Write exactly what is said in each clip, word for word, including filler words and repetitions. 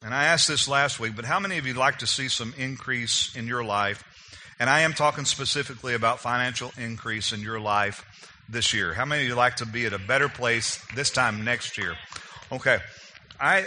And I asked this last week, but how many of you like to see some increase in your life? And I am talking specifically about financial increase in your life this year. How many of you like to be at a better place this time next year? Okay. I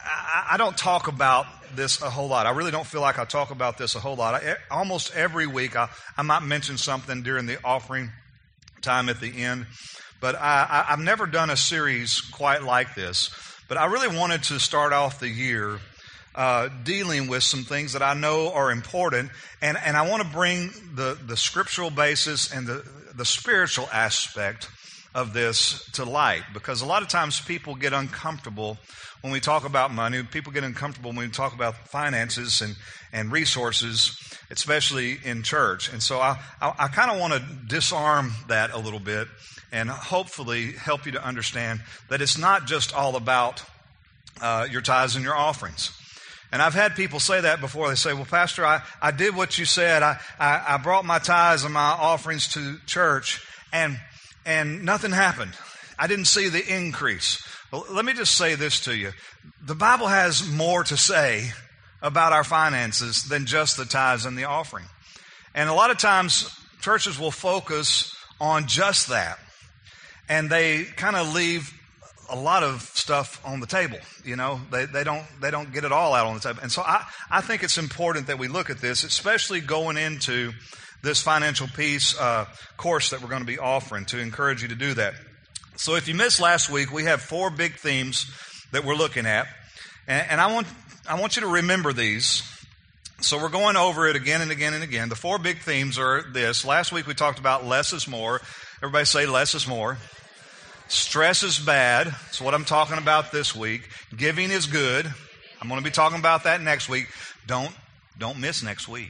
I, I don't talk about this a whole lot. I really don't feel like I talk about this a whole lot. I, almost every week I, I might mention something during the offering time at the end. But I, I, I've never done a series quite like this. But I really wanted to start off the year uh, dealing with some things that I know are important. And, and I want to bring the, the scriptural basis and the, the spiritual aspect of this to light. Because a lot of times people get uncomfortable when we talk about money. People get uncomfortable when we talk about finances and, and resources, especially in church. And so I, I, I kind of want to disarm that a little bit and hopefully help you to understand that it's not just all about uh, your tithes and your offerings. And I've had people say that before. They say, well, Pastor, I, I did what you said. I, I, I brought my tithes and my offerings to church, and and nothing happened. I didn't see the increase. Well, let me just say this to you. The Bible has more to say about our finances than just the tithes and the offering. And a lot of times, churches will focus on just that. And they kind of leave a lot of stuff on the table. You know, they, they don't they don't get it all out on the table. And so I, I think it's important that we look at this, especially going into this financial peace uh, course that we're going to be offering, to encourage you to do that. So if you missed last week, we have four big themes that we're looking at. And, and I want I want you to remember these. So we're going over it again and again and again. The four big themes are this. Last week we talked about less is more. Everybody say less is more. Stress is bad. That's what I'm talking about this week. Giving is good. I'm going to be talking about that next week. Don't, don't miss next week.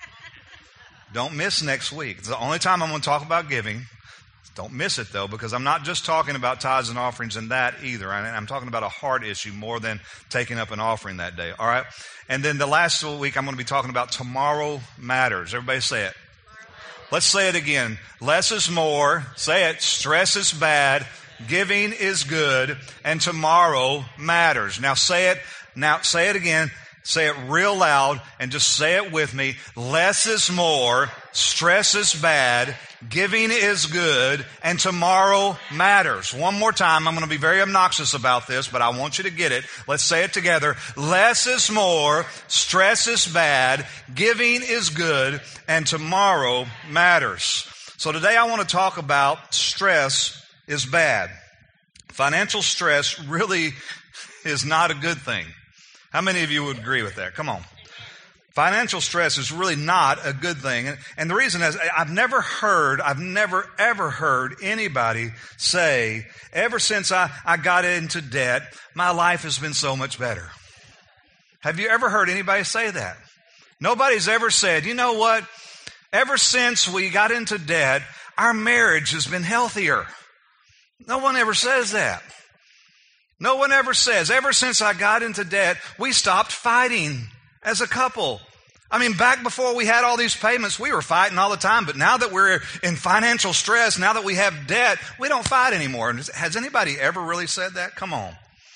Don't miss next week. It's the only time I'm going to talk about giving. Don't miss it, though, because I'm not just talking about tithes and offerings and that either. I'm talking about a heart issue more than taking up an offering that day. All right? And then the last week, I'm going to be talking about tomorrow matters. Everybody say it. Let's say it again. Less is more. Say it. Stress is bad. Giving is good. And tomorrow matters. Now say it. Now say it again. Say it real loud and just say it with me. Less is more. Stress is bad. Giving is good. And tomorrow matters. One more time. I'm going to be very obnoxious about this, but I want you to get it. Let's say it together. Less is more. Stress is bad. Giving is good. And tomorrow matters. So today I want to talk about stress is bad. Financial stress really is not a good thing. How many of you would agree with that? Come on. Financial stress is really not a good thing. And, and the reason is I've never heard, I've never ever heard anybody say, ever since I, I got into debt, my life has been so much better. Have you ever heard anybody say that? Nobody's ever said, you know what? Ever since we got into debt, our marriage has been healthier. No one ever says that. No one ever says, ever since I got into debt, we stopped fighting as a couple. I mean, back before we had all these payments, we were fighting all the time. But now that we're in financial stress, now that we have debt, we don't fight anymore. Has anybody ever really said that? Come on.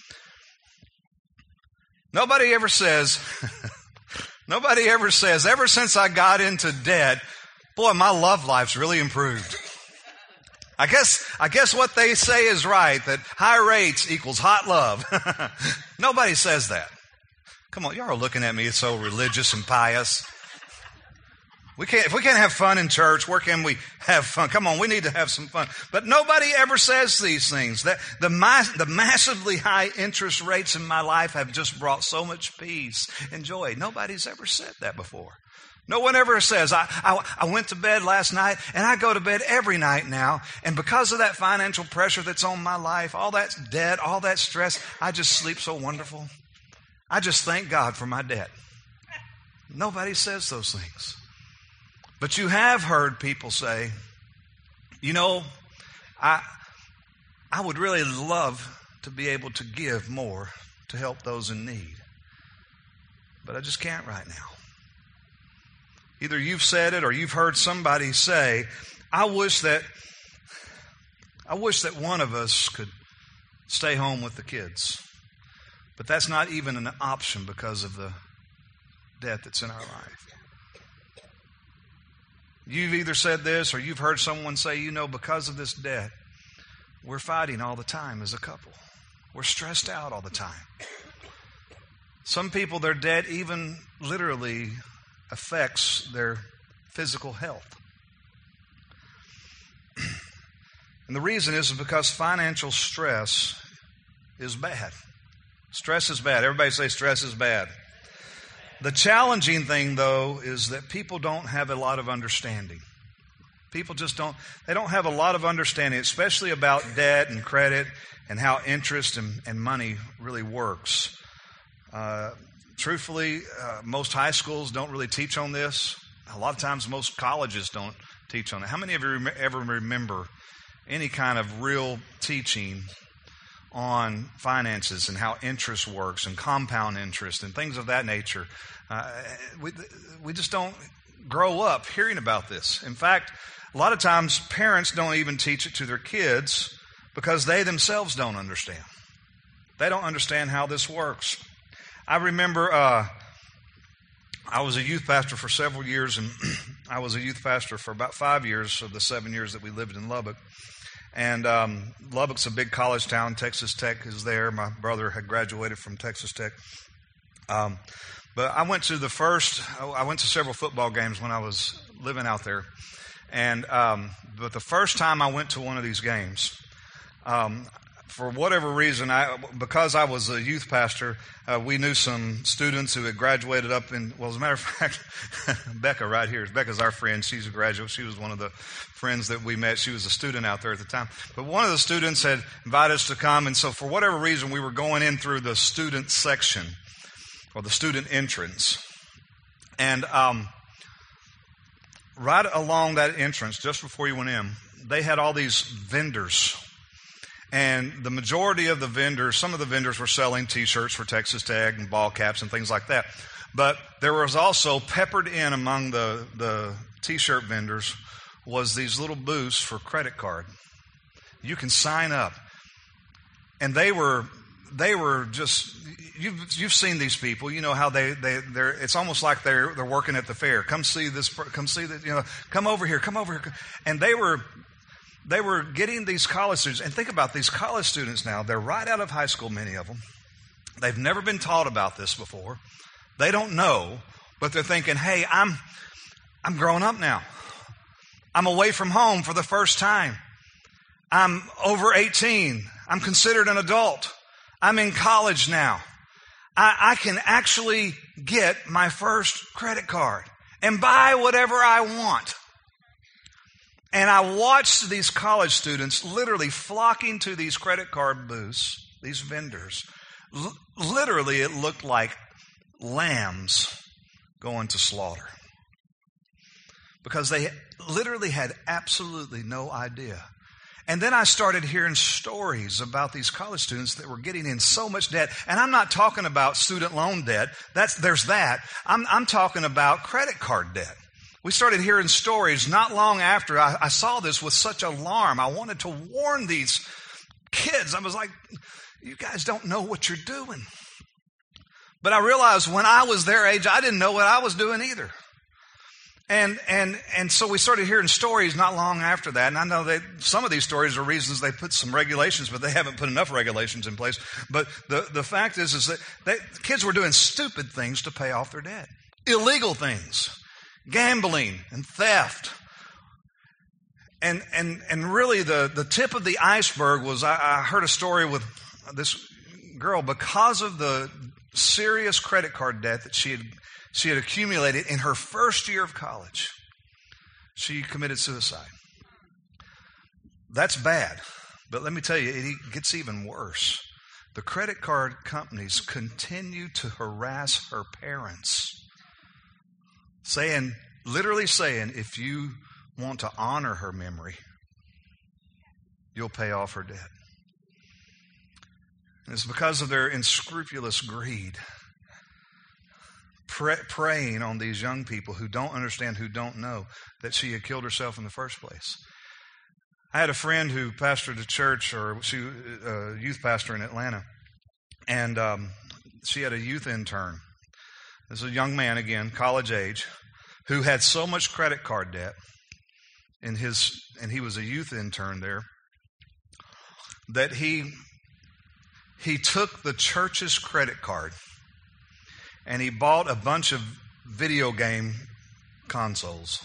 Nobody ever says, nobody ever says, ever since I got into debt, boy, my love life's really improved. I guess, I guess what they say is right, that high rates equals hot love. Nobody says that. Come on, y'all are looking at me so religious and pious. We can't, if we can't have fun in church, where can we have fun? Come on, we need to have some fun. But nobody ever says these things. That the, the massively high interest rates in my life have just brought so much peace and joy. Nobody's ever said that before. No one ever says, I, I, I went to bed last night and I go to bed every night now. And because of that financial pressure that's on my life, all that debt, all that stress, I just sleep so wonderful. I just thank God for my debt. Nobody says those things. But you have heard people say, you know, I, I would really love to be able to give more to help those in need. But I just can't right now. Either you've said it or you've heard somebody say, I wish that I wish that one of us could stay home with the kids. But that's not even an option because of the debt that's in our life. You've either said this or you've heard someone say, you know, because of this debt, we're fighting all the time as a couple. We're stressed out all the time. Some people, their debt even literally affects their physical health. And the reason is because financial stress is bad. Stress is bad. Everybody say stress is bad. The challenging thing, though, is that people don't have a lot of understanding. People just don't, they don't have a lot of understanding, especially about debt and credit and how interest and, and money really works. Uh, truthfully, uh, most high schools don't really teach on this. A lot of times most colleges don't teach on it. How many of you rem- ever remember any kind of real teaching on finances and how interest works and compound interest and things of that nature? Uh, we, we just don't grow up hearing about this. In fact, a lot of times parents don't even teach it to their kids because they themselves don't understand. They don't understand how this works. I remember uh, I was a youth pastor for several years, and I was a youth pastor for about five years of the seven years that we lived in Lubbock. And um, Lubbock's a big college town. Texas Tech is there. My brother had graduated from Texas Tech. Um, but I went to the first, I went to several football games when I was living out there. And um, but the first time I went to one of these games, um, for whatever reason, I, because I was a youth pastor, uh, we knew some students who had graduated up in, well, as a matter of fact, Becca right here. Becca's our friend. She's a graduate. She was one of the friends that we met. She was a student out there at the time. But one of the students had invited us to come, and so for whatever reason, we were going in through the student section, or the student entrance. And um, right along that entrance, just before you went in, they had all these vendors. And the majority of the vendors, some of the vendors were selling T-shirts for Texas Tech and ball caps and things like that. But there was also peppered in among the, the T-shirt vendors was these little booths for credit card. You can sign up. And they were they were just, you've you've seen these people. You know how they they they're. It's almost like they're they're working at the fair. Come see this. Come see that. You know. Come over here. Come over here. And they were. They were getting these college students, and think about these college students now. They're right out of high school, many of them. They've never been taught about this before. They don't know, but they're thinking, hey, I'm, I'm grown up now. I'm away from home for the first time. I'm over eighteen. I'm considered an adult. I'm in college now. I, I can actually get my first credit card and buy whatever I want. And I watched these college students literally flocking to these credit card booths, these vendors. L- literally, it looked like lambs going to slaughter. Because they literally had absolutely no idea. And then I started hearing stories about these college students that were getting in so much debt. And I'm not talking about student loan debt. That's, there's that. I'm, I'm talking about credit card debt. We started hearing stories not long after I, I saw this with such alarm. I wanted to warn these kids. I was like, you guys don't know what you're doing. But I realized when I was their age, I didn't know what I was doing either. And and and so we started hearing stories not long after that. And I know that some of these stories are reasons they put some regulations, but they haven't put enough regulations in place. But the, the fact is, is that they, kids were doing stupid things to pay off their debt. Illegal things. Gambling and theft. And and and really the, the tip of the iceberg was I, I heard a story with this girl because of the serious credit card debt that she had she had accumulated in her first year of college. She committed suicide. That's bad. But let me tell you, it gets even worse. The credit card companies continue to harass her parents. Saying, literally saying, if you want to honor her memory, you'll pay off her debt. And it's because of their unscrupulous greed, pre- preying on these young people who don't understand, who don't know, that she had killed herself in the first place. I had a friend who pastored a church, or she a youth pastor in Atlanta, and um, she had a youth intern. This is a young man, again, college age, who had so much credit card debt in his, and he was a youth intern there, that he he took the church's credit card and he bought a bunch of video game consoles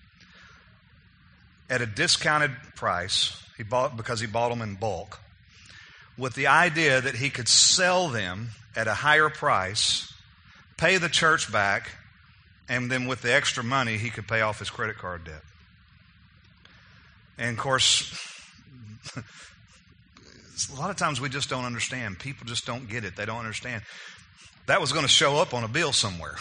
at a discounted price. He bought because he bought them in bulk, with the idea that he could sell them at a higher price, pay the church back, and then with the extra money, he could pay off his credit card debt. And of course, a lot of times we just don't understand. People just don't get it. They don't understand. That was going to show up on a bill somewhere.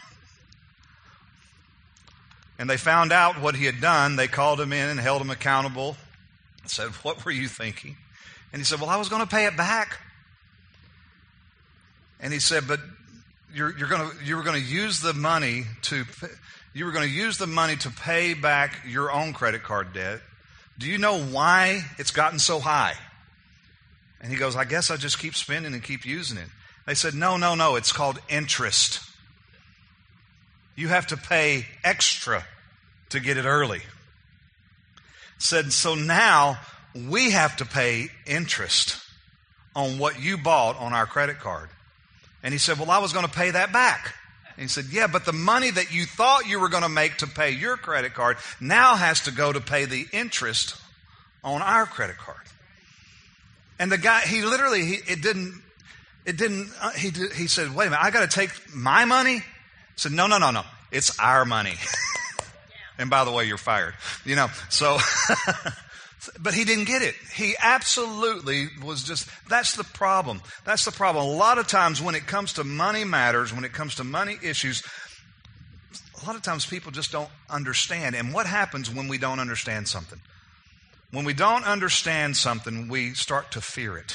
And they found out what he had done. They called him in and held him accountable. Said, "What were you thinking?" And he said, "Well, I was going to pay it back." And he said, "But you're, you're going to you were going to use the money to you were going to use the money to pay back your own credit card debt. Do you know why it's gotten so high?" And he goes, "I guess I just keep spending and keep using it." They said, "No, no, no. It's called interest. You have to pay extra to get it early." Said, "So now we have to pay interest on what you bought on our credit card." And he said, "Well, I was going to pay that back." And he said, "Yeah, but the money that you thought you were going to make to pay your credit card now has to go to pay the interest on our credit card." And the guy, he literally, he, it didn't, it didn't, uh, he did, he said, "Wait a minute, I got to take my money?" I said, "No, no, no, no. It's our money." And by the way, you're fired. You know, so, but he didn't get it. He absolutely was just, that's the problem. That's the problem. A lot of times when it comes to money matters, when it comes to money issues, a lot of times people just don't understand. And what happens when we don't understand something? When we don't understand something, we start to fear it.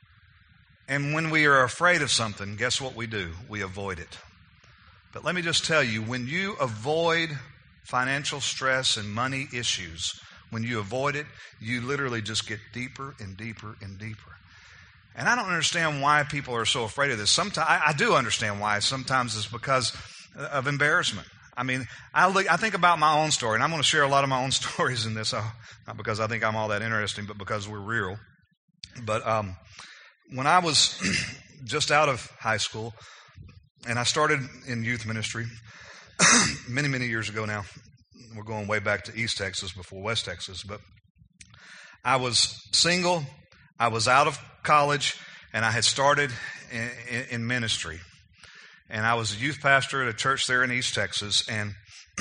And when we are afraid of something, guess what we do? We avoid it. But let me just tell you, when you avoid financial stress and money issues, when you avoid it, you literally just get deeper and deeper and deeper. And I don't understand why people are so afraid of this. Sometimes I, I do understand why. Sometimes it's because of embarrassment. I mean, I, look, I think about my own story, and I'm going to share a lot of my own stories in this, uh, not because I think I'm all that interesting, but because we're real. But um, when I was just out of high school, and I started in youth ministry many, many years ago now. We're going way back to East Texas before West Texas. But I was single. I was out of college, and I had started in, in, in ministry. And I was a youth pastor at a church there in East Texas. And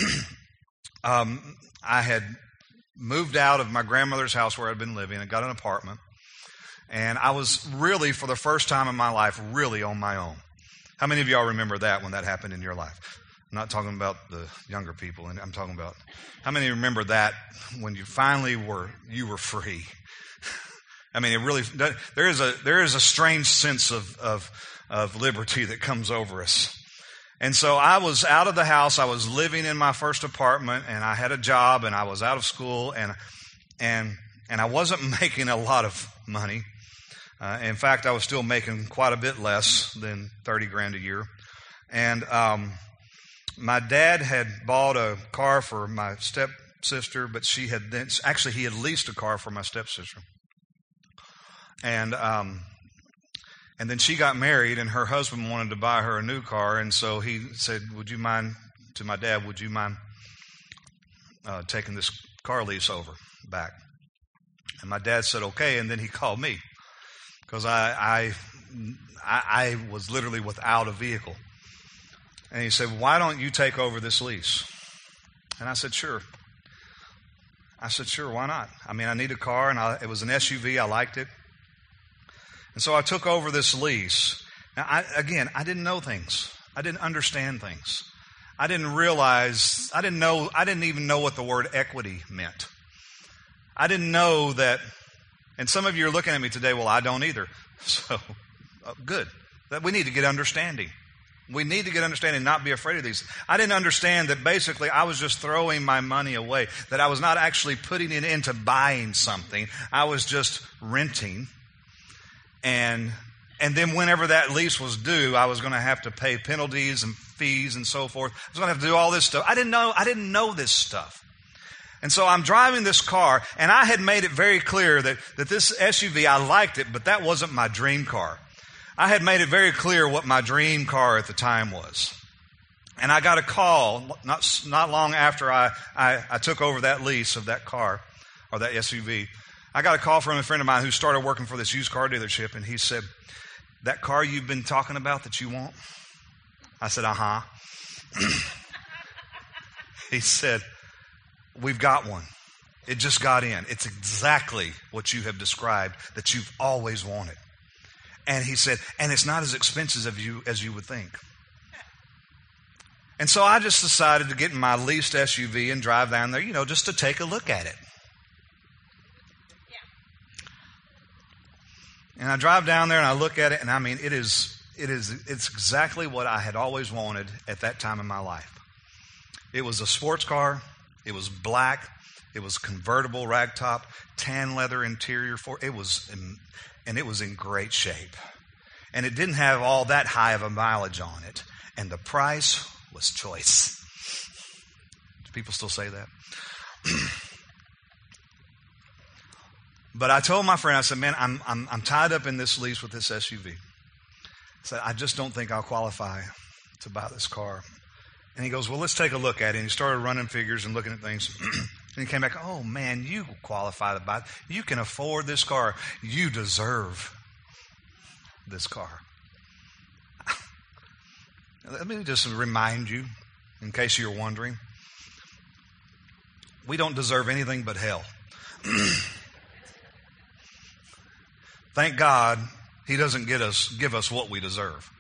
um, I had moved out of my grandmother's house where I'd been living and got an apartment. And I was really, for the first time in my life, really on my own. How many of y'all remember that when that happened in your life? I'm not talking about the younger people, and I'm talking about how many remember that when you finally were you were free. I mean, it really there is a there is a strange sense of of of liberty that comes over us. And so I was out of the house. I was living in my first apartment, and I had a job, and I was out of school, and and and I wasn't making a lot of money. Uh, in fact, I was still making quite a bit less than thirty grand a year. And um, my dad had bought a car for my stepsister, but she had then, actually he had leased a car for my stepsister. And um, and then she got married, and her husband wanted to buy her a new car, and so he said, "Would you mind?" to my dad, "Would you mind uh, taking this car lease over back?" And my dad said, "Okay." And then he called me. Because I, I I was literally without a vehicle. And he said, "Why don't you take over this lease?" And I said, "Sure." I said, "Sure, why not? I mean, I need a car, and I, it was an S U V. I liked it. And so I took over this lease. Now, I, again, I didn't know things. I didn't understand things. I didn't realize, I didn't know, I didn't even know what the word equity meant. I didn't know that. And some of you are looking at me today, well, I don't either. So, uh, good. That we need to get understanding. We need to get understanding, not be afraid of these. I didn't understand that basically I was just throwing my money away, that I was not actually putting it into buying something. I was just renting and And then whenever that lease was due, I was going to have to pay penalties and fees and so forth. I was going to have to do all this stuff. I didn't know, I didn't know this stuff. And so I'm driving this car, and I had made it very clear that, that this S U V, I liked it, but that wasn't my dream car. I had made it very clear what my dream car at the time was. And I got a call not not long after I, I, I took over that lease of that car, or that S U V. I got a call from a friend of mine who started working for this used car dealership, and he said, "That car you've been talking about that you want?" I said, "Uh-huh." He said, "We've got one. It just got in. It's exactly what you have described that you've always wanted." And he said, "And it's not as expensive as you, as you would think." And so I just decided to get in my leased S U V and drive down there, you know, just to take a look at it. Yeah. And I drive down there and I look at it, and I mean, it is, it is, it's exactly what I had always wanted at that time in my life. It was a sports car. It was black. It was convertible ragtop, tan leather interior. For it was, in, and it was in great shape. And it didn't have all that high of a mileage on it. And the price was choice. Do people still say that? But I told my friend, I said, "Man, I'm I'm I'm tied up in this lease with this S U V. I said, I just don't think I'll qualify to buy this car." And he goes, "Well, let's take a look at it." And he started running figures and looking at things. And he came back, "Oh, man, you qualify to buy it. You can afford this car. You deserve this car." Let me just remind you, in case you're wondering, we don't deserve anything but hell. Thank God He doesn't get us, give us what we deserve.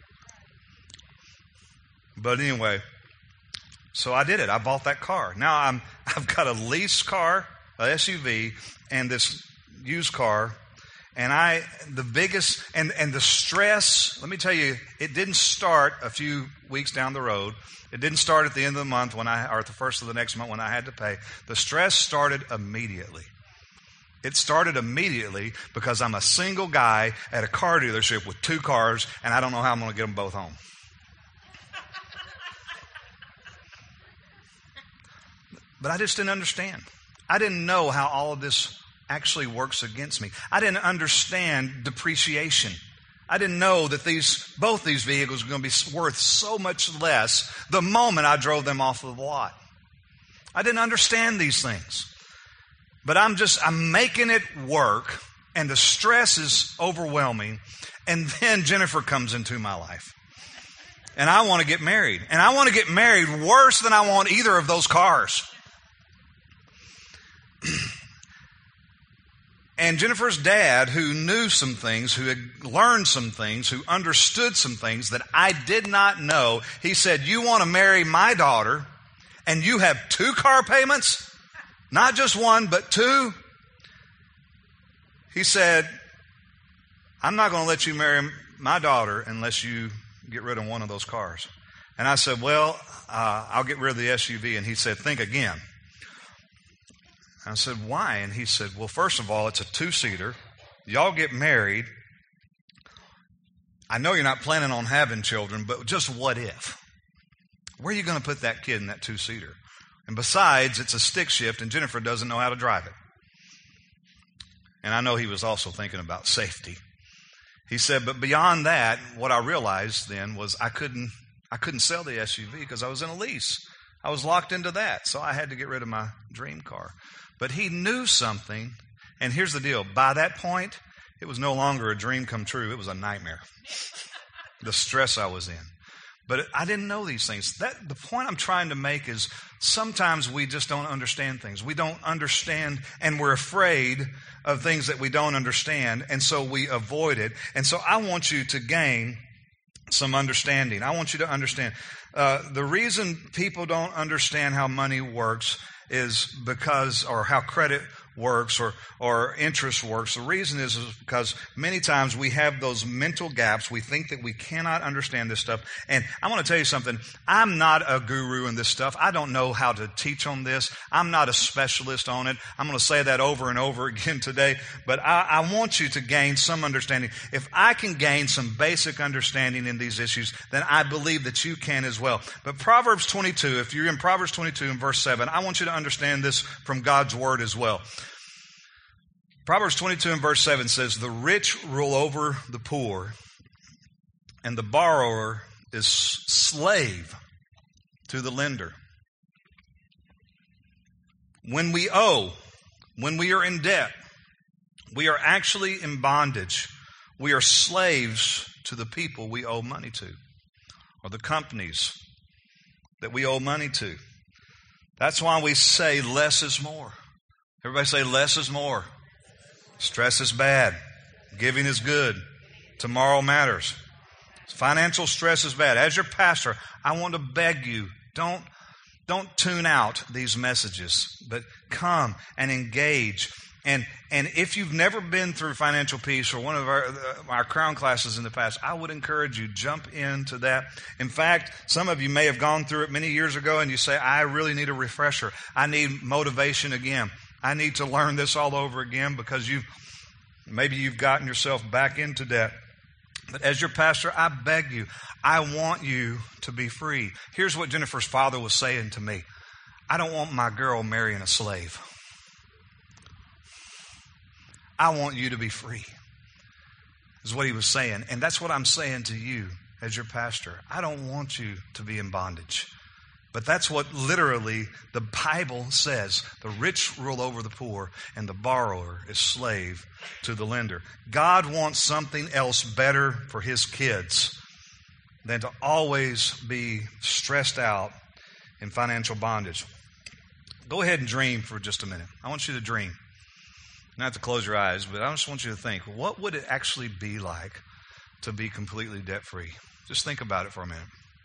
But anyway, so I did it. I bought that car. Now I'm, I've got a leased car, a S U V, and this used car. And I, the biggest, and, and the stress, let me tell you, it didn't start a few weeks down the road. It didn't start at the end of the month when I, or at the first of the next month when I had to pay. The stress started immediately. It started immediately because I'm a single guy at a car dealership with two cars, and I don't know how I'm going to get them both home. But I just didn't understand. I didn't know how all of this actually works against me. I didn't understand depreciation. I didn't know that these both these vehicles were going to be worth so much less the moment I drove them off of the lot. I didn't understand these things. But I'm just, I'm making it work, and the stress is overwhelming. And then Jennifer comes into my life. And I want to get married. And I want to get married worse than I want either of those cars. And Jennifer's dad, who knew some things, who had learned some things, who understood some things that I did not know, he said, "You want to marry my daughter, and you have two car payments? Not just one, but two?" He said, "I'm not going to let you marry my daughter unless you get rid of one of those cars." And I said, "Well, uh, I'll get rid of the S U V." And he said, "Think again." I said, "Why?" And he said, "Well, first of all, it's a two-seater. Y'all get married. I know you're not planning on having children, but just what if? Where are you going to put that kid in that two-seater? And besides, it's a stick shift, and Jennifer doesn't know how to drive it." And I know he was also thinking about safety. He said, "But beyond that, what I realized then was I couldn't, I couldn't sell the S U V because I was in a lease. I was locked into that, so I had to get rid of my dream car." But he knew something, and here's the deal. By that point, it was no longer a dream come true. It was a nightmare. The stress I was in. But I didn't know these things. That, the point I'm trying to make is sometimes we just don't understand things. We don't understand, and we're afraid of things that we don't understand, and so we avoid it. And so I want you to gain some understanding. I want you to understand. Uh, the reason people don't understand how money works is because, or how credit works or, or interest works. The reason is, is because many times we have those mental gaps. We think that we cannot understand this stuff. And I want to tell you something. I'm not a guru in this stuff. I don't know how to teach on this. I'm not a specialist on it. I'm going to say that over and over again today. But I, I want you to gain some understanding. If I can gain some basic understanding in these issues, then I believe that you can as well. But Proverbs twenty-two, if you're in Proverbs twenty-two and verse seven, I want you to understand this from God's Word as well. Proverbs twenty-two and verse seven says, "The rich rule over the poor, and the borrower is slave to the lender." When we owe, when we are in debt, we are actually in bondage. We are slaves to the people we owe money to, or the companies that we owe money to. That's why we say less is more. Everybody say less is more. Stress is bad. Giving is good. Tomorrow matters. Financial stress is bad. As your pastor, I want to beg you, don't, don't tune out these messages, but come and engage. And and if you've never been through Financial Peace or one of our, our Crown classes in the past, I would encourage you, jump into that. In fact, some of you may have gone through it many years ago and you say, I really need a refresher. I need motivation again. I need to learn this all over again because you've maybe you've gotten yourself back into debt. But as your pastor, I beg you, I want you to be free. Here's what Jennifer's father was saying to me. I don't want my girl marrying a slave. I want you to be free, is what he was saying. And that's what I'm saying to you as your pastor. I don't want you to be in bondage. But that's what literally the Bible says. The rich rule over the poor, and the borrower is slave to the lender. God wants something else better for his kids than to always be stressed out in financial bondage. Go ahead and dream for just a minute. I want you to dream. Not have to close your eyes, but I just want you to think, what would it actually be like to be completely debt-free? Just think about it for a minute.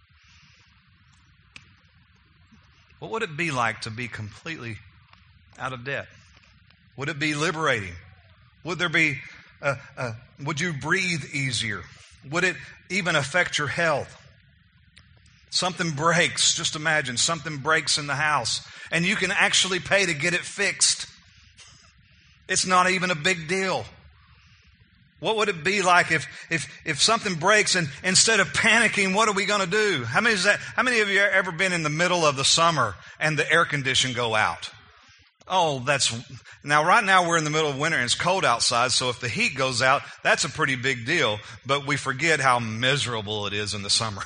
What would it be like to be completely out of debt? Would it be liberating? Would there be, uh, uh, would you breathe easier? Would it even affect your health? Something breaks, just imagine, something breaks in the house, and you can actually pay to get it fixed. It's not even a big deal. What would it be like if if if something breaks and instead of panicking, what are we going to do? How many is that? How many of you have ever been in the middle of the summer and the air condition go out? Oh, that's now right now we're in the middle of winter and it's cold outside, so if the heat goes out, that's a pretty big deal, but we forget how miserable it is in the summer.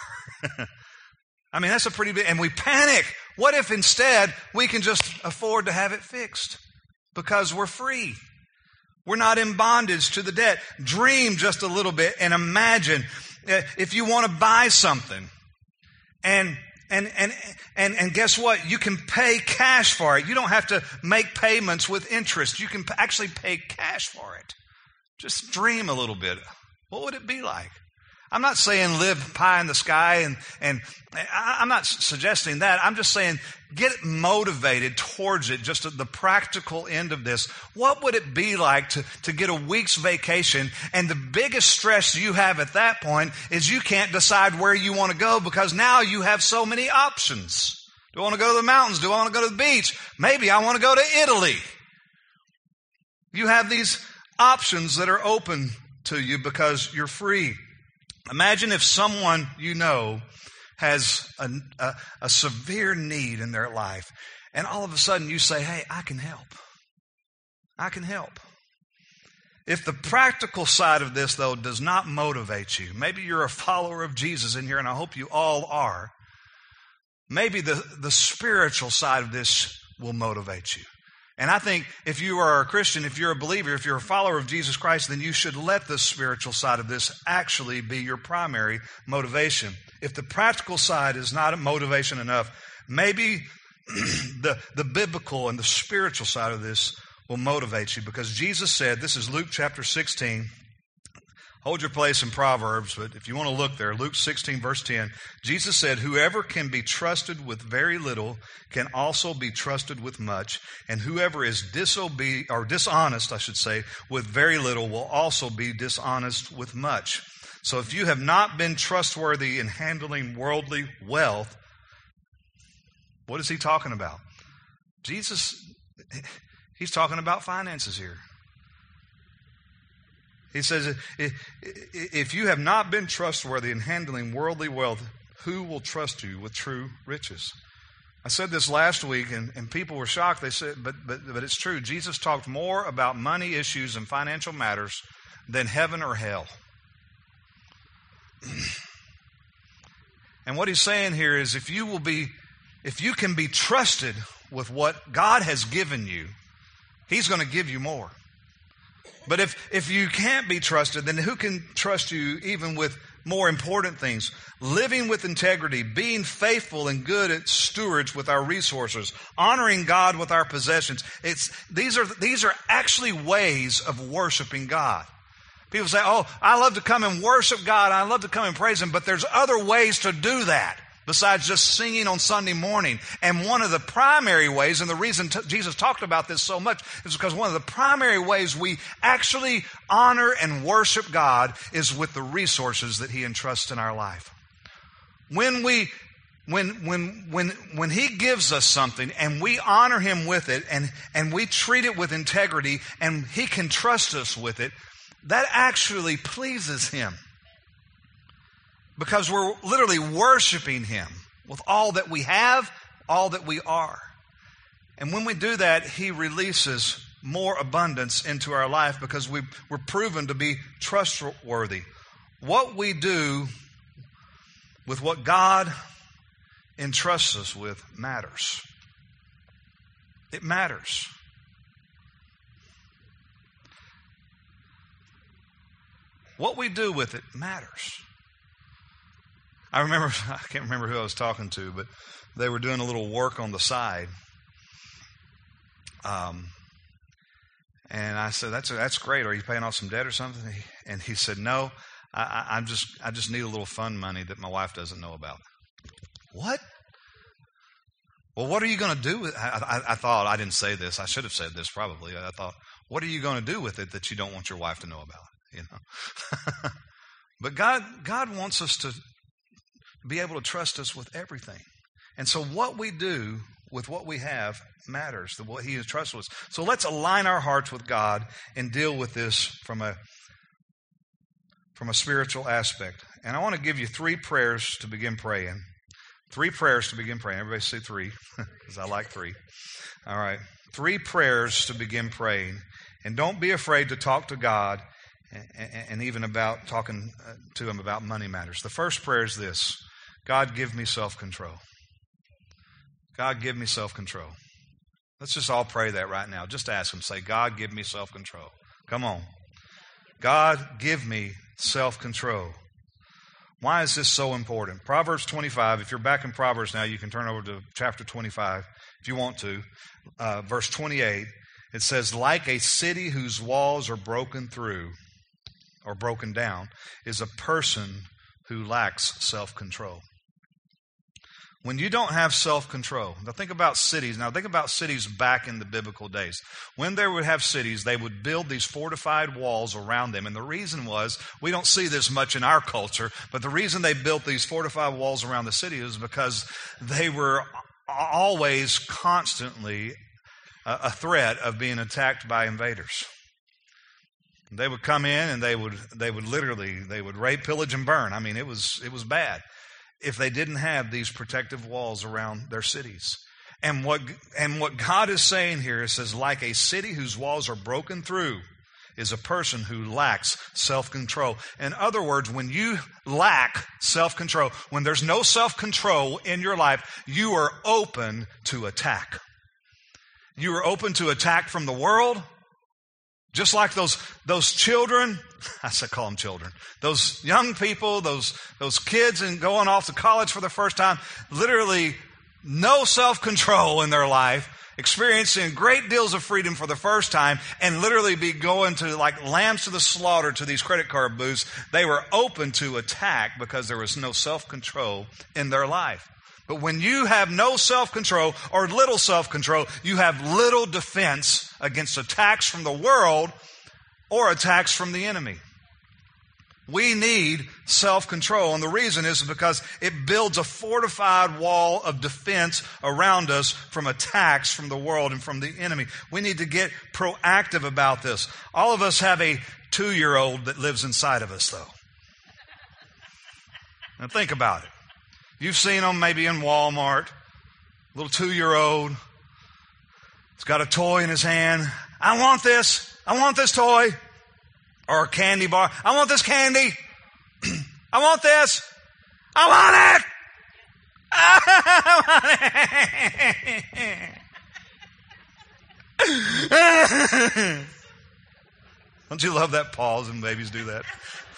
I mean, that's a pretty big, and we panic. What if instead we can just afford to have it fixed? Because we're free. We're not in bondage to the debt. Dream just a little bit and imagine if you want to buy something and and and and and guess what? You can pay cash for it. You don't have to make payments with interest. You can actually pay cash for it. Just dream a little bit. What would it be like? I'm not saying live pie in the sky, and, and I'm not suggesting that. I'm just saying get motivated towards it, just at the practical end of this. What would it be like to, to get a week's vacation, and the biggest stress you have at that point is you can't decide where you want to go because now you have so many options. Do I want to go to the mountains? Do I want to go to the beach? Maybe I want to go to Italy. You have these options that are open to you because you're free. Imagine if someone you know has a, a, a severe need in their life, and all of a sudden you say, hey, I can help. I can help. If the practical side of this, though, does not motivate you, maybe you're a follower of Jesus in here, and I hope you all are, maybe the, the spiritual side of this will motivate you. And I think if you are a Christian, if you're a believer, if you're a follower of Jesus Christ, then you should let the spiritual side of this actually be your primary motivation. If the practical side is not a motivation enough, maybe the, the biblical and the spiritual side of this will motivate you, because Jesus said, this is Luke chapter sixteen, Hold your place in Proverbs, but if you want to look there, Luke sixteen, verse ten, Jesus said, whoever can be trusted with very little can also be trusted with much, and whoever is disobe- or dishonest, I should say, with very little will also be dishonest with much. So if you have not been trustworthy in handling worldly wealth, what is he talking about? Jesus, he's talking about finances here. He says, if you have not been trustworthy in handling worldly wealth, who will trust you with true riches? I said this last week, and, and people were shocked. They said, but, but, but it's true. Jesus talked more about money issues and financial matters than heaven or hell. And what he's saying here is if you will be, if you can be trusted with what God has given you, he's going to give you more. But if, if you can't be trusted, then who can trust you even with more important things? Living with integrity, being faithful and good at stewards with our resources, honoring God with our possessions. It's, these are, these are actually ways of worshiping God. People say, oh, I love to come and worship God. I love to come and praise Him. But there's other ways to do that besides just singing on Sunday morning. And one of the primary ways, and the reason t- Jesus talked about this so much, is because one of the primary ways we actually honor and worship God is with the resources that He entrusts in our life. When we, when, when, when, when He gives us something and we honor Him with it and, and we treat it with integrity and He can trust us with it, that actually pleases Him. Because we're literally worshiping Him with all that we have, all that we are. And when we do that, He releases more abundance into our life because we, we're proven to be trustworthy. What we do with what God entrusts us with matters. It matters. What we do with it matters. I remember, I can't remember who I was talking to, but they were doing a little work on the side. Um, and I said, that's that's great. Are you paying off some debt or something? And he said, no, I, I'm just, I just need a little fun money that my wife doesn't know about. What? Well, what are you going to do with it? I, I, I thought, I didn't say this. I should have said this probably. I thought, what are you going to do with it that you don't want your wife to know about? You know, but God, God wants us to be able to trust us with everything. And so what we do with what we have matters, the what He entrusts us. So let's align our hearts with God and deal with this from a, from a spiritual aspect. And I want to give you three prayers to begin praying. Three prayers to begin praying. Everybody say three, because I like three. All right. Three prayers to begin praying. And don't be afraid to talk to God and even about talking to Him about money matters. The first prayer is this: God, give me self-control. God, give me self-control. Let's just all pray that right now. Just ask Him. Say, God, give me self-control. Come on. God, give me self-control. Why is this so important? Proverbs twenty-five, if you're back in Proverbs now, you can turn over to chapter twenty-five if you want to. Uh, verse twenty-eight, it says, like a city whose walls are broken through or broken down is a person who lacks self-control. When you don't have self-control, now think about cities. Now think about cities back in the biblical days. When they would have cities, they would build these fortified walls around them. And the reason was, we don't see this much in our culture, but the reason they built these fortified walls around the city is because they were always constantly a threat of being attacked by invaders. They would come in and they would they would literally they would rape, pillage, and burn. I mean, it was it was bad if they didn't have these protective walls around their cities. And what and what God is saying here, it says, like a city whose walls are broken through is a person who lacks self-control. In other words, when you lack self-control, when there's no self-control in your life, you are open to attack. You are open to attack from the world. Just like those those children, I said call them children, those young people, those those kids and going off to college for the first time, literally no self-control in their life. experiencing great deals of freedom for the first time, and literally be going to like lambs to the slaughter to these credit card booths. They were open to attack because there was no self-control in their life. But when you have no self-control or little self-control, you have little defense against attacks from the world or attacks from the enemy. We need self-control, and the reason is because it builds a fortified wall of defense around us from attacks from the world and from the enemy. We need to get proactive about this. All of us have a two-year-old that lives inside of us, though. Now think about it. You've seen them maybe in Walmart, little two-year-old. He's got a toy in his hand. I want this. I want this toy. Or a candy bar. I want this candy. I want this. I want it. I want it. Don't you love that pause when babies do that?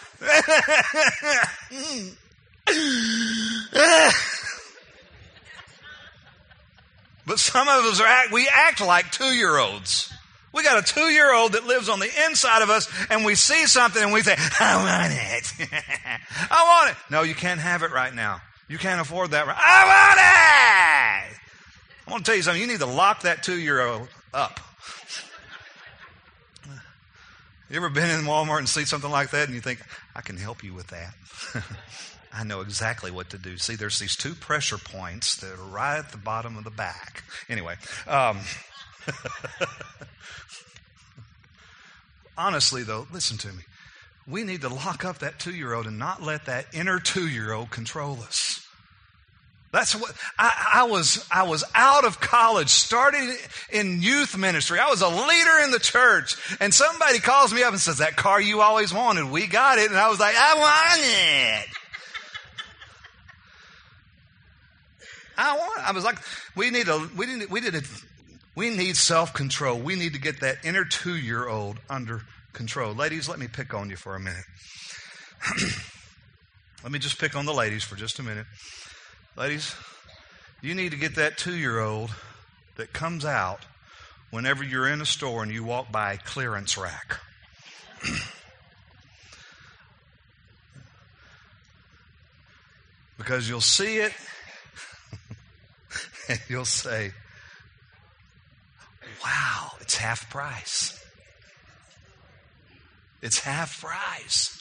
But some of us are act, we act like two-year-olds. We got a two-year-old that lives on the inside of us, and we see something and we say, I want it. I want it. No, you can't have it right now. You can't afford that. Right. I want it. I want to tell you something. You need to lock that two-year-old up. You ever been in Walmart and see something like that and you think, I can help you with that? I know exactly what to do. See, there's these two pressure points that are right at the bottom of the back. Anyway, um, honestly, though, listen to me. We need to lock up that two-year-old and not let that inner two-year-old control us. That's what I, I was. I was out of college, started in youth ministry. I was a leader in the church, and somebody calls me up and says, "That car you always wanted, we got it." And I was like, "I want it." I want. I was like, "We need a. We didn't. We didn't." We need self-control. We need to get that inner two-year-old under control. Ladies, let me pick on you for a minute. Let me just pick on the ladies for just a minute. Ladies, you need to get that two-year-old that comes out whenever you're in a store and you walk by a clearance rack. Because you'll see it and you'll say, wow, it's half price. It's half price.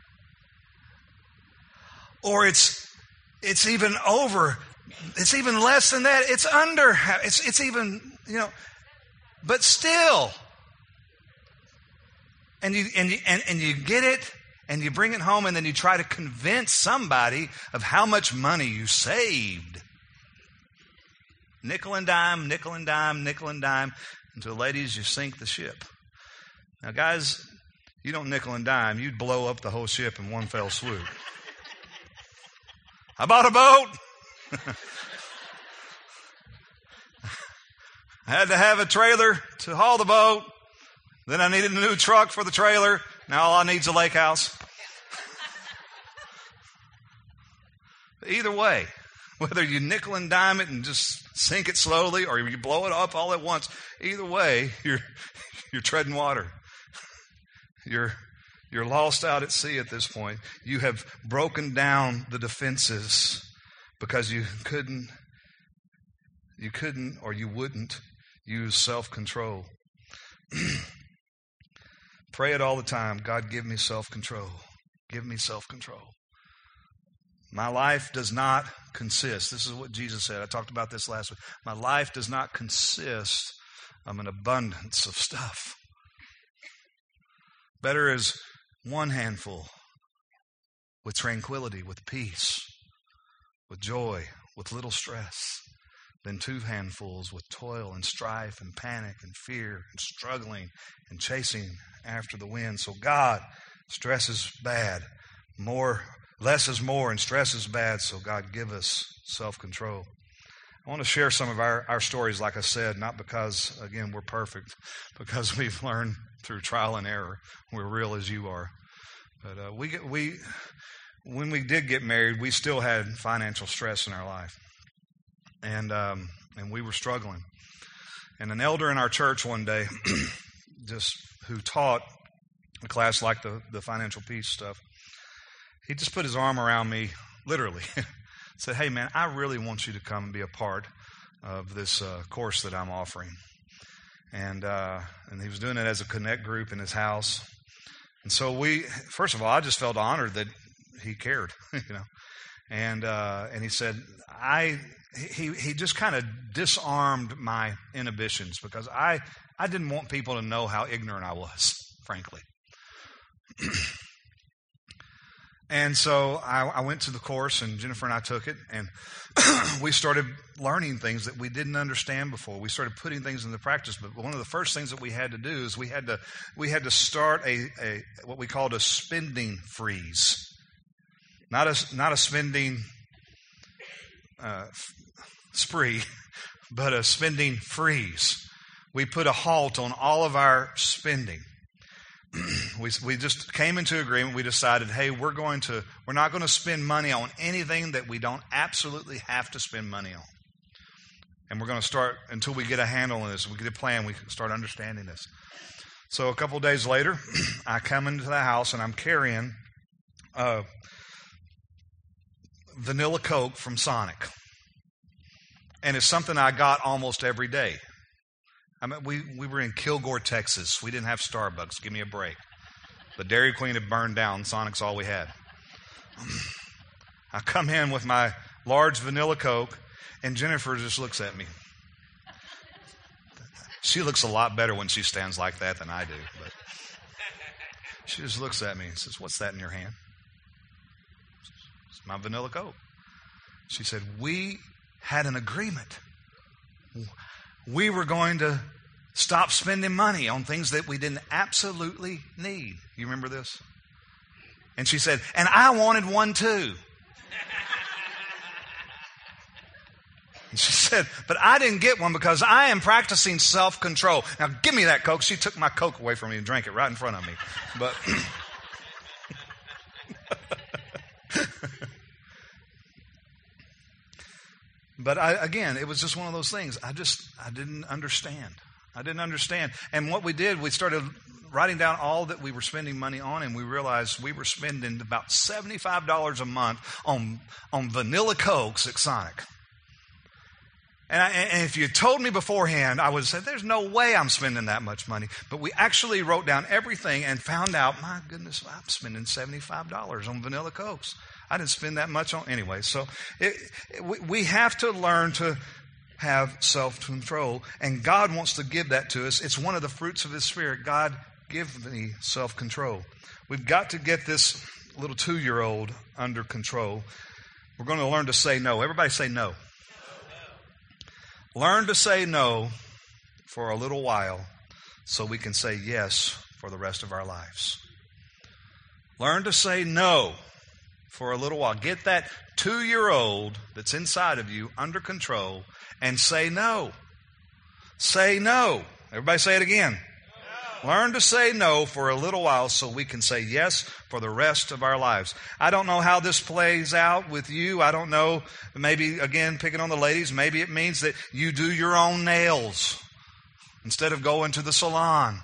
Or it's it's even over, it's even less than that. It's under, it's it's even, you know, but still. And you and you and, and you get it and you bring it home and then you try to convince somebody of how much money you saved. Nickel and dime, nickel and dime, nickel and dime, until, ladies, you sink the ship. Now, guys, you don't nickel and dime. You'd blow up the whole ship in one fell swoop. I bought a boat. I had to have a trailer to haul the boat. Then I needed a new truck for the trailer. Now all I need is a lake house. Either way, whether you nickel and dime it and just sink it slowly or you blow it up all at once, either way, you're you're treading water. You're you're lost out at sea at this point. You have broken down the defenses because you couldn't you couldn't or you wouldn't use self-control. Pray it all the time. God, give me self-control. Give me self-control. My life does not consist. This is what Jesus said. I talked about this last week. My life does not consist of an abundance of stuff. Better is one handful with tranquility, with peace, with joy, with little stress, than two handfuls with toil and strife and panic and fear and struggling and chasing after the wind. So God, stress is bad. More, less is more, and stress is bad. So God, give us self-control. I want to share some of our, our stories, like I said, not because, again, we're perfect, because we've learned through trial and error. We're real as you are. But uh, we get, we when we did get married, we still had financial stress in our life. And um, and we were struggling. And an elder in our church one day, just who taught a class like the, the financial peace stuff, he just put his arm around me, literally, said, hey, man, I really want you to come and be a part of this uh, course that I'm offering. And uh, and he was doing it as a connect group in his house. And so we, first of all, I just felt honored that he cared, you know. And uh, and he said, I he he just kind of disarmed my inhibitions because I I didn't want people to know how ignorant I was, frankly. And so I, I went to the course, and Jennifer and I took it, and we started learning things that we didn't understand before. We started putting things into practice. But one of the first things that we had to do is we had to we had to start a, a what we called a spending freeze, not a not a spending uh, spree, but a spending freeze. We put a halt on all of our spending. we we just came into agreement. We decided, hey, we're going to we're not going to spend money on anything that we don't absolutely have to spend money on. And we're going to start until we get a handle on this. We get a plan. We can start understanding this. So a couple of days later, I come into the house and I'm carrying uh, vanilla Coke from Sonic, and it's something I got almost every day. I mean, we, we were in Kilgore, Texas. We didn't have Starbucks. Give me a break. The Dairy Queen had burned down. Sonic's all we had. I come in with my large vanilla Coke, and Jennifer just looks at me. She looks a lot better when she stands like that than I do. But she just looks at me and says, what's that in your hand? It's my vanilla Coke. She said, we had an agreement. We were going to stop spending money on things that we didn't absolutely need. You remember this? And she said, and I wanted one too. And she said, but I didn't get one because I am practicing self-control. Now, give me that Coke. She took my Coke away from me and drank it right in front of me. But But I, again, it was just one of those things. I just, I didn't understand. I didn't understand. And what we did, we started writing down all that we were spending money on, and we realized we were spending about seventy-five dollars a month on, on vanilla Cokes at Sonic. And, I, and if you told me beforehand, I would have said, there's no way I'm spending that much money. But we actually wrote down everything and found out, my goodness, I'm spending seventy-five dollars on vanilla Cokes. I didn't spend that much on anyway. So it, it, we, we have to learn to have self-control, and God wants to give that to us. It's one of the fruits of His Spirit. God, give me self-control. We've got to get this little two-year-old under control. We're going to learn to say no. Everybody say no. Learn to say no for a little while so we can say yes for the rest of our lives. Learn to say no for a little while. Get that two-year-old that's inside of you under control and say no. Say no. Everybody say it again. No. Learn to say no for a little while so we can say yes for the rest of our lives. I don't know how this plays out with you. I don't know. Maybe, again, picking on the ladies, maybe it means that you do your own nails instead of going to the salon.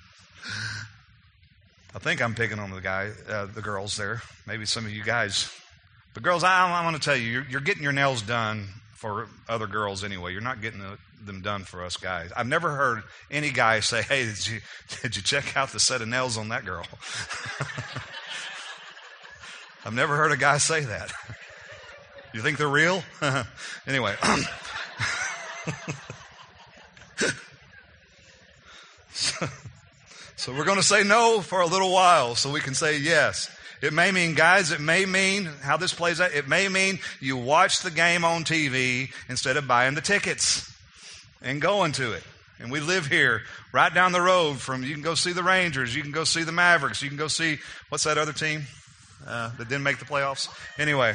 I think I'm picking on the guy, uh, the girls there. Maybe some of you guys. But girls, I, I want to tell you, you're, you're getting your nails done for other girls anyway. You're not getting them done for us guys. I've never heard any guy say, hey, did you, did you check out the set of nails on that girl? I've never heard a guy say that. You think they're real? Anyway. so, so we're going to say no for a little while so we can say yes. It may mean, guys, it may mean, how this plays out, it may mean you watch the game on T V instead of buying the tickets and going to it. And we live here right down the road from, you can go see the Rangers, you can go see the Mavericks, you can go see, what's that other team uh, that didn't make the playoffs? Anyway.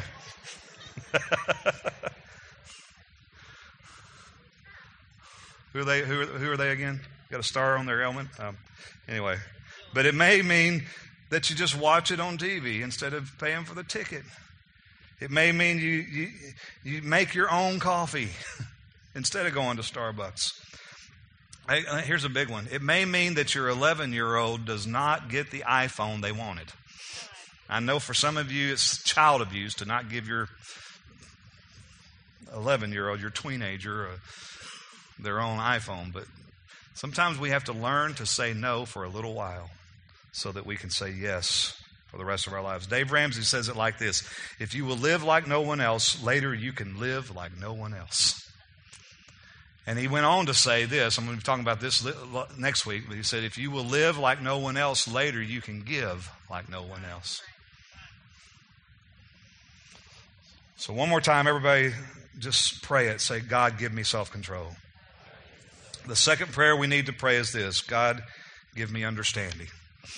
who are they? Who are, who are they again? Got a star on their helmet? Um, anyway. But it may mean that you just watch it on T V instead of paying for the ticket. It may mean you you, you make your own coffee instead of going to Starbucks. Hey, here's a big one. It may mean that your eleven-year-old does not get the iPhone they wanted. I know for some of you it's child abuse to not give your eleven-year-old, your teenager, uh, their own iPhone. But sometimes we have to learn to say no for a little while so that we can say yes for the rest of our lives. Dave Ramsey says it like this: if you will live like no one else, later you can live like no one else. And he went on to say this, I'm going to be talking about this next week, but he said, if you will live like no one else, later you can give like no one else. So one more time, everybody just pray it. Say, God, give me self-control. The second prayer we need to pray is this: God, give me understanding.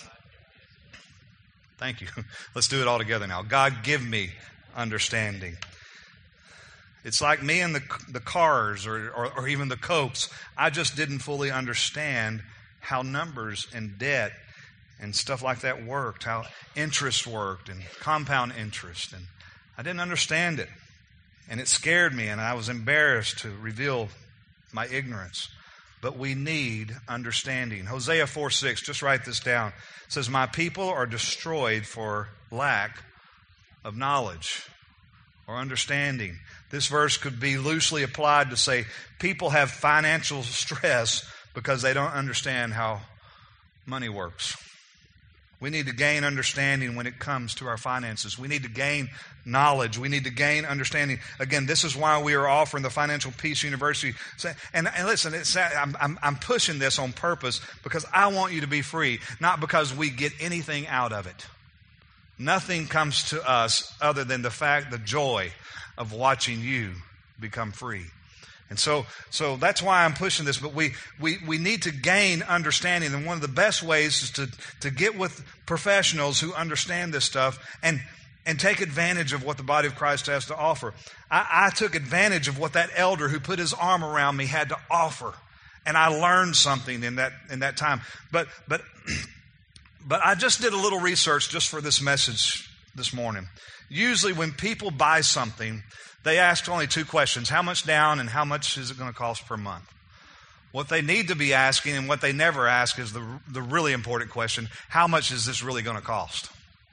Thank you. Let's do it all together now. God, give me understanding. It's like me and the the cars or, or, or even the Cokes. I just didn't fully understand how numbers and debt and stuff like that worked, how interest worked and compound interest. And I didn't understand it. And it scared me, and I was embarrassed to reveal my ignorance. But we need understanding. Hosea four six, just write this down. It says, my people are destroyed for lack of knowledge or understanding. This verse could be loosely applied to say people have financial stress because they don't understand how money works. We need to gain understanding when it comes to our finances. We need to gain knowledge. We need to gain understanding. Again, this is why we are offering the Financial Peace University. And, and listen, it's, I'm, I'm, I'm pushing this on purpose because I want you to be free, not because we get anything out of it. Nothing comes to us other than the fact, the joy of watching you become free. And so so that's why I'm pushing this. But we, we, we need to gain understanding. And one of the best ways is to, to get with professionals who understand this stuff and, and take advantage of what the body of Christ has to offer. I, I took advantage of what that elder who put his arm around me had to offer. And I learned something in that in that time. But but but I just did a little research just for this message this morning. Usually when people buy something, they ask only two questions: how much down and how much is it going to cost per month? What they need to be asking and what they never ask is the, the really important question: how much is this really going to cost?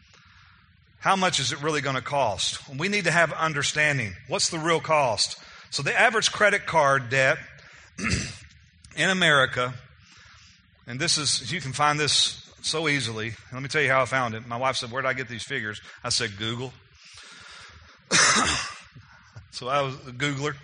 How much is it really going to cost? We need to have understanding. What's the real cost? So the average credit card debt in America, and this is, you can find this so easily. Let me tell you how I found it. My wife said, where did I get these figures? I said, Google. So I was a Googler.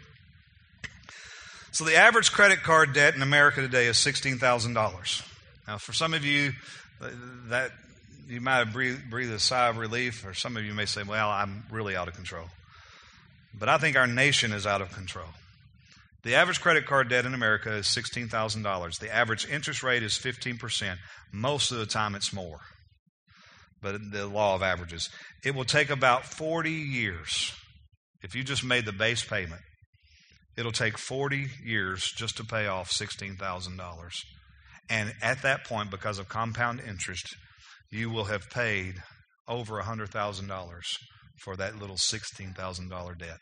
So the average credit card debt in America today is sixteen thousand dollars. Now, for some of you, that you might have breathed, breathed a sigh of relief, or some of you may say, well, I'm really out of control. But I think our nation is out of control. The average credit card debt in America is sixteen thousand dollars. The average interest rate is fifteen percent. Most of the time it's more. But the law of averages. It will take about forty years. If you just made the base payment, it'll take forty years just to pay off sixteen thousand dollars. And at that point, because of compound interest, you will have paid over one hundred thousand dollars for that little sixteen thousand dollars debt.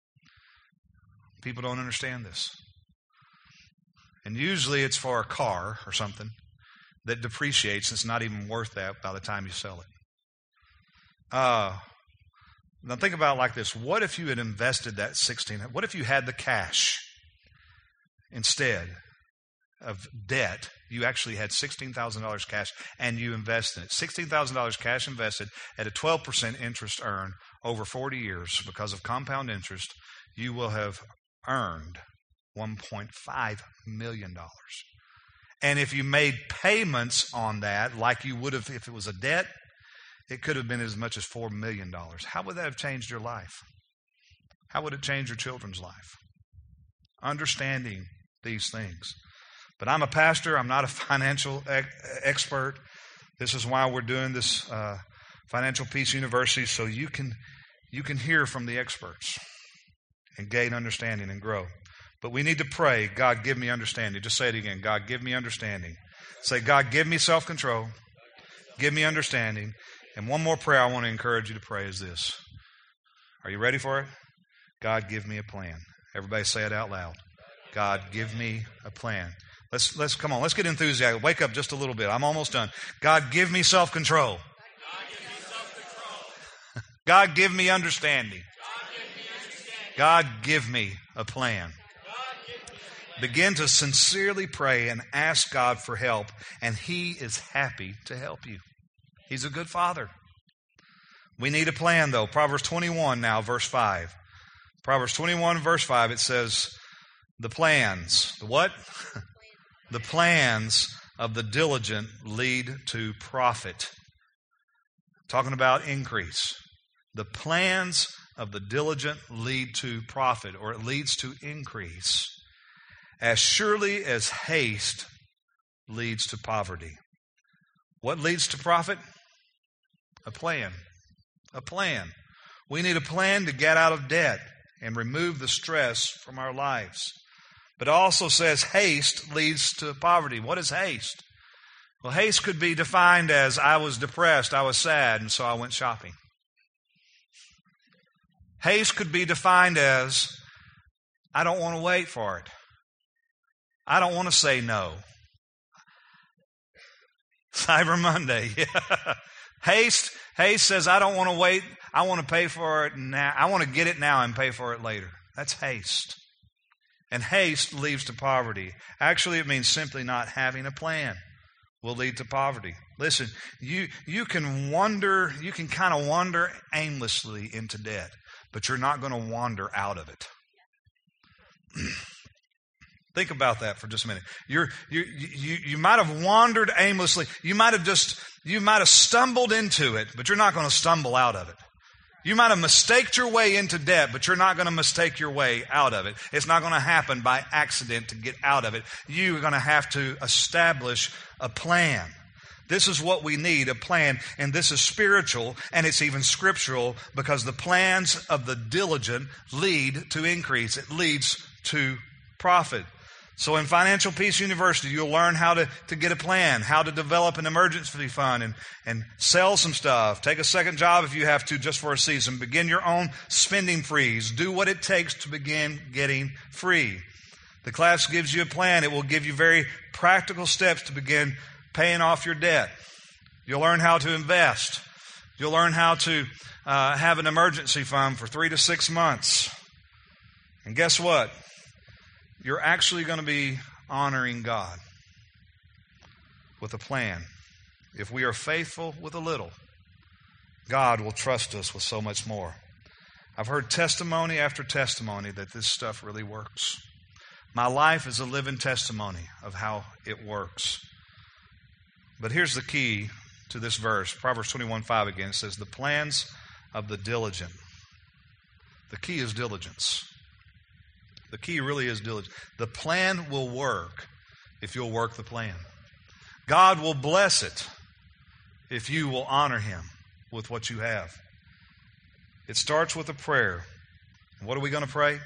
People don't understand this. And usually it's for a car or something that depreciates. It's not even worth that by the time you sell it. Uh, now think about it like this. What if you had invested that sixteen? What if you had the cash instead of debt? You actually had sixteen thousand dollars cash and you invested it. sixteen thousand dollars cash invested at a twelve percent interest earned over forty years because of compound interest. You will have earned one point five million dollars. And if you made payments on that like you would have if it was a debt, it could have been as much as four million dollars. How would that have changed your life? How would it change your children's life? Understanding these things. But I'm a pastor. I'm not a financial ec- expert. This is why we're doing this uh, Financial Peace University, so you can you can hear from the experts and gain understanding and grow. But we need to pray, God, give me understanding. Just say it again. God, give me understanding. Say, God, give me self-control. Give me understanding. And one more prayer I want to encourage you to pray is this. Are you ready for it? God, give me a plan. Everybody say it out loud. God, give me a plan. Let's, let's come on. Let's get enthusiastic. Wake up just a little bit. I'm almost done. God, give me self-control. God, give me self-control. God, give me understanding. God, give me understanding. God, give me a plan. God, give me a plan. Begin to sincerely pray and ask God for help, and He is happy to help you. He's a good Father. We need a plan, though. Proverbs twenty-one now, verse five. Proverbs twenty-one, verse five, it says, the plans, the what? The plans of the diligent lead to profit. Talking about increase. The plans of the diligent lead to profit, or it leads to increase. As surely as haste leads to poverty. What leads to profit? A plan. A plan. We need a plan to get out of debt and remove the stress from our lives. But it also says haste leads to poverty. What is haste? Well, haste could be defined as I was depressed, I was sad, and so I went shopping. Haste could be defined as I don't want to wait for it. I don't want to say no. Cyber Monday. Yeah. Haste, haste says I don't want to wait. I want to pay for it now. I want to get it now and pay for it later. That's haste. And haste leads to poverty. Actually, it means simply not having a plan will lead to poverty. Listen, you, you can wander, you can kind of wander aimlessly into debt, but you're not going to wander out of it. Think about that for just a minute. You're, you, you, you might have wandered aimlessly. You might have just, you might have stumbled into it, but you're not going to stumble out of it. You might have mistaked your way into debt, but you're not going to mistake your way out of it. It's not going to happen by accident to get out of it. You're going to have to establish a plan. This is what we need, a plan, and this is spiritual, and it's even scriptural, because the plans of the diligent lead to increase. It leads to profit. So in Financial Peace University, you'll learn how to, to get a plan, how to develop an emergency fund and, and sell some stuff. Take a second job if you have to just for a season. Begin your own spending freeze. Do what it takes to begin getting free. The class gives you a plan. It will give you very practical steps to begin paying off your debt. You'll learn how to invest. You'll learn how to uh, have an emergency fund for three to six months. And guess what? You're actually going to be honoring God with a plan. If we are faithful with a little, God will trust us with so much more. I've heard testimony after testimony that this stuff really works. My life is a living testimony of how it works. But here's the key to this verse. Proverbs twenty-one five again says, the plans of the diligent. The key is diligence. The key really is diligence. The plan will work if you'll work the plan. God will bless it if you will honor Him with what you have. It starts with a prayer. And what are we going to pray?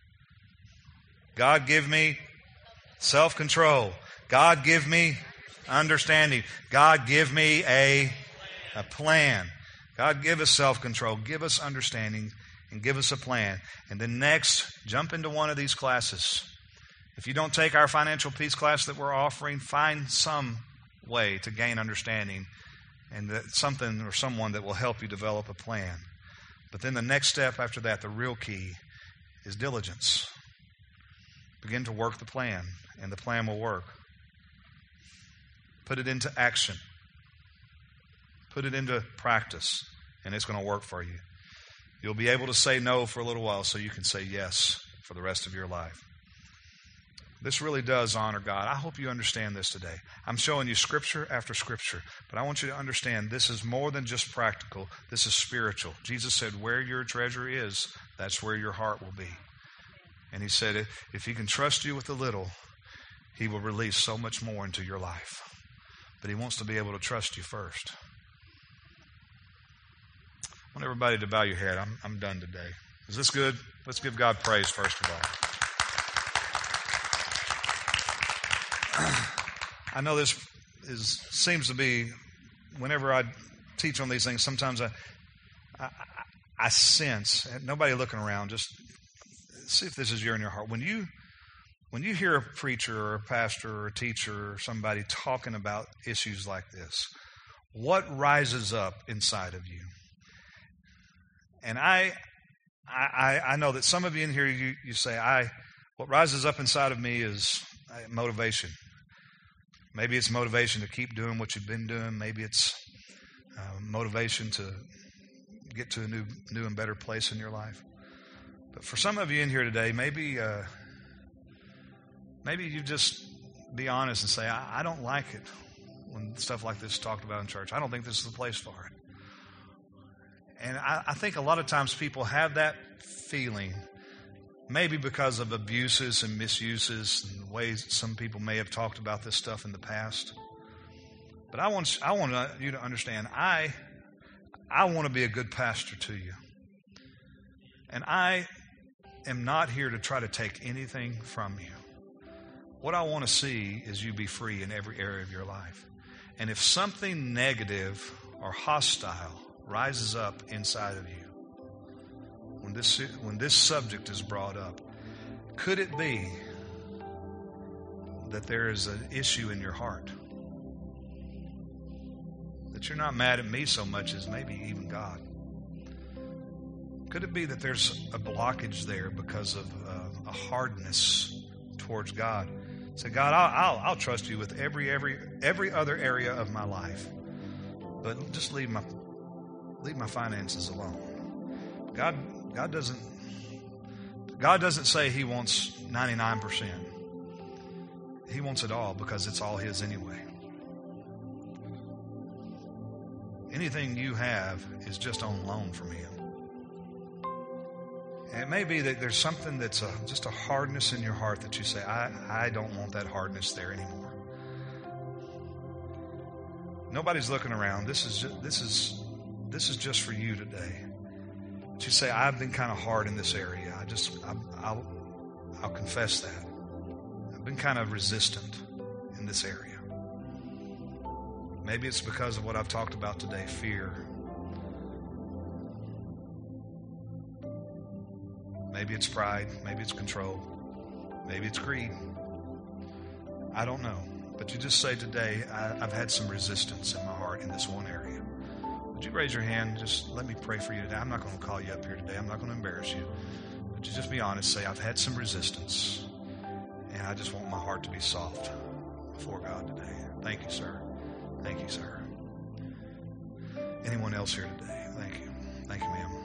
God, give me self-control. God, give me understanding. God, give me a, a plan. God, give us self-control. Give us understanding. And give us a plan. And then next, jump into one of these classes. If you don't take our financial peace class that we're offering, find some way to gain understanding and that something or someone that will help you develop a plan. But then the next step after that, the real key, is diligence. Begin to work the plan, and the plan will work. Put it into action. Put it into practice, and it's going to work for you. You'll be able to say no for a little while so you can say yes for the rest of your life. This really does honor God. I hope you understand this today. I'm showing you scripture after scripture, but I want you to understand this is more than just practical. This is spiritual. Jesus said, where your treasure is, that's where your heart will be. And He said, if He can trust you with a little, He will release so much more into your life. But He wants to be able to trust you first. I want everybody to bow your head. I'm, I'm done today. Is this good? Let's give God praise first of all. I know this is seems to be, whenever I teach on these things, sometimes I, I, I sense, nobody looking around, just see if this is your in your heart. When you when you hear a preacher or a pastor or a teacher or somebody talking about issues like this, what rises up inside of you? And I, I, I know that some of you in here, you, you say, I, what rises up inside of me is motivation. Maybe it's motivation to keep doing what you've been doing. Maybe it's uh, motivation to get to a new, new and better place in your life. But for some of you in here today, maybe, uh, maybe you just be honest and say, I, I don't like it when stuff like this is talked about in church. I don't think this is the place for it. And I, I think a lot of times people have that feeling, maybe because of abuses and misuses and ways some people may have talked about this stuff in the past. But I want I want you to understand, I I want to be a good pastor to you. And I am not here to try to take anything from you. What I want to see is you be free in every area of your life. And if something negative or hostile rises up inside of you, when this when this subject is brought up, could it be that there is an issue in your heart? That you're not mad at me so much as maybe even God? Could it be that there's a blockage there because of uh, a hardness towards God? Say, God, I'll, I'll, I'll trust you with every every every other area of my life, but just leave my leave my finances alone. God, God doesn't God doesn't say He wants ninety-nine percent. He wants it all because it's all His anyway. Anything you have is just on loan from Him. And it may be that there's something that's a, just a hardness in your heart that you say, I, I don't want that hardness there anymore. Nobody's looking around. This is just, this is this is just for you today. But you say, I've been kind of hard in this area. I just I, I'll I'll confess that. I've been kind of resistant in this area. Maybe it's because of what I've talked about today, fear. Maybe it's pride. Maybe it's control. Maybe it's greed. I don't know. But you just say today, I, I've had some resistance in my heart in this one area. Would you raise your hand? Just let me pray for you today. I'm not going to call you up here today. I'm not going to embarrass you. But you just be honest. Say, I've had some resistance. And I just want my heart to be soft before God today. Thank you, sir. Thank you, sir. Anyone else here today? Thank you. Thank you, ma'am.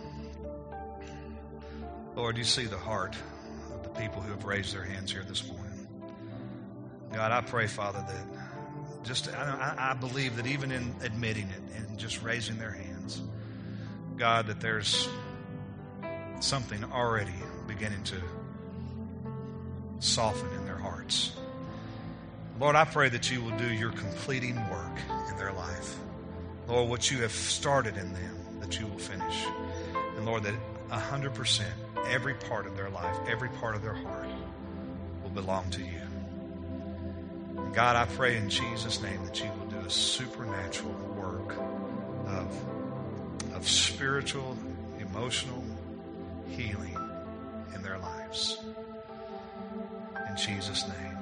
Lord, you see the heart of the people who have raised their hands here this morning. God, I pray, Father, that just, I, I believe that even in admitting it and just raising their hands, God, that there's something already beginning to soften in their hearts. Lord, I pray that you will do your completing work in their life. Lord, what you have started in them, that you will finish. And Lord, that one hundred percent, every part of their life, every part of their heart will belong to you. And God, I pray in Jesus' name that you will do a supernatural work of, of spiritual, emotional healing in their lives. In Jesus' name.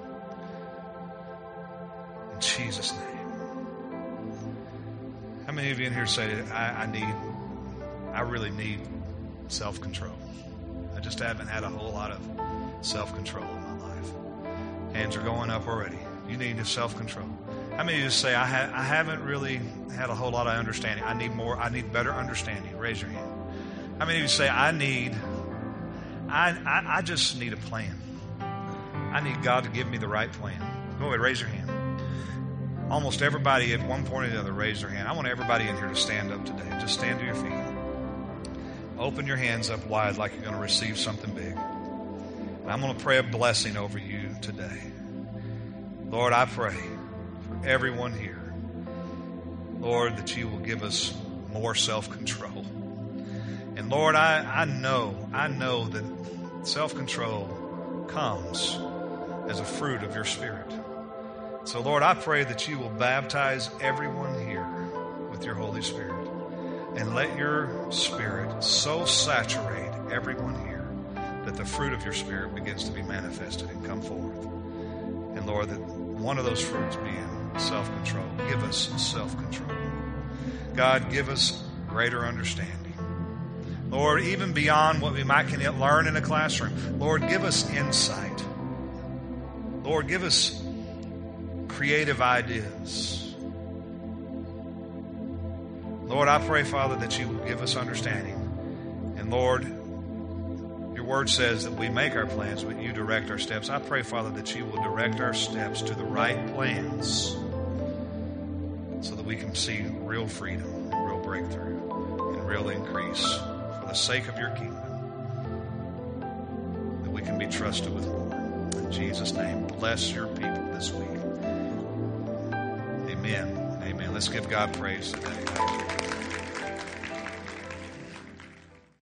In Jesus' name. How many of you in here say, I, I need, I really need self-control? I just haven't had a whole lot of self-control in my life. Hands are going up already. You need self-control. How many of you say, I, ha- I haven't really had a whole lot of understanding. I need more, I need better understanding. Raise your hand. How many of you say, I need, I, I, I just need a plan. I need God to give me the right plan. Go ahead, raise your hand. Almost everybody at one point or the other raised their hand. I want everybody in here to stand up today. Just stand to your feet. Open your hands up wide like you're going to receive something big. And I'm going to pray a blessing over you today. Lord, I pray for everyone here, Lord, that you will give us more self-control. And Lord, I, I know, I know that self-control comes as a fruit of your Spirit. So, Lord, I pray that you will baptize everyone here with your Holy Spirit. And let your Spirit so saturate everyone here that the fruit of your Spirit begins to be manifested and come forth. And Lord, that one of those fruits being self-control. Give us self-control. God, give us greater understanding. Lord, even beyond what we might can yet learn in a classroom. Lord, give us insight. Lord, give us creative ideas. Lord, I pray, Father, that you will give us understanding. And Lord, your word says that we make our plans, but you direct our steps. I pray, Father, that you will direct our steps to the right plans so that we can see real freedom and real breakthrough and real increase for the sake of your kingdom, that we can be trusted with more. In Jesus' name, bless your people this week. Amen. Amen. Let's give God praise today.